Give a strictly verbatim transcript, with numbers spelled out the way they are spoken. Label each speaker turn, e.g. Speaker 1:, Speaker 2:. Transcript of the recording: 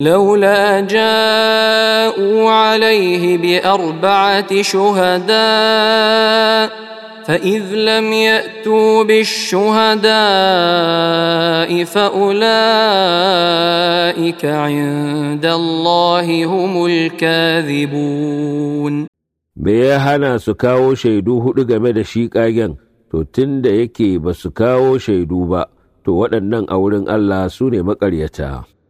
Speaker 1: لولا جاءوا عليه بأربعة شهداء فإذ لم يأتوا بالشهداء فأولئك عند الله هم الكاذبون.
Speaker 2: Me ya hana su kawo shaidu huɗu game da shi ƙagen, to tun da yake ba su kawo shaidu ba, to waɗannan a wurin Allah su ne maƙaryata.